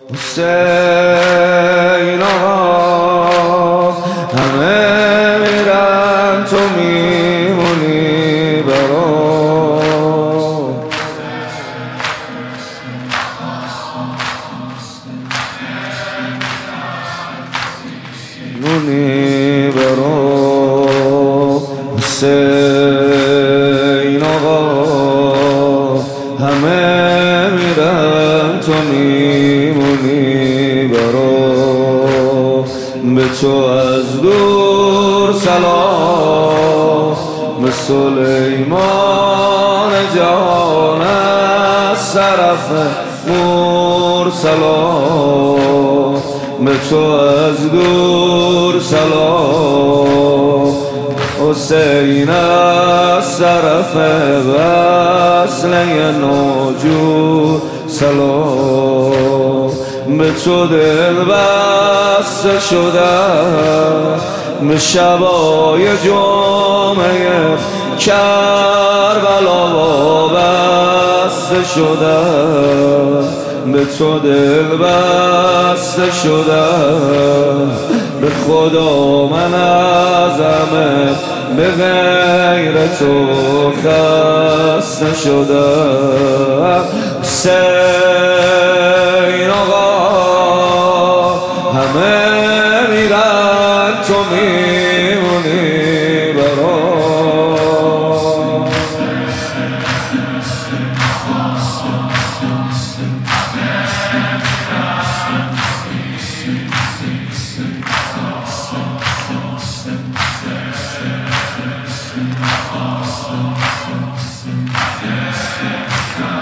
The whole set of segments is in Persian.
حسین آقا همه میرن تو میمونی برام. میمونی برام حسین آقا همه میرن تو میمونی برام. به تو از دور سلام به سلیمان جان از طرف مرسلان. به تو از دور سلام حسین از طرف وصله ناجور سلام. به تو دل بسته شدم به شبای جمعه کربلا وابسته شدم. به تو دل بسته شدم به خدا من از همه به غیر تو خسته شدم. حسین آقا همه میرن تو میمونی برام.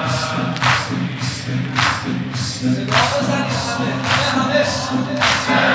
همه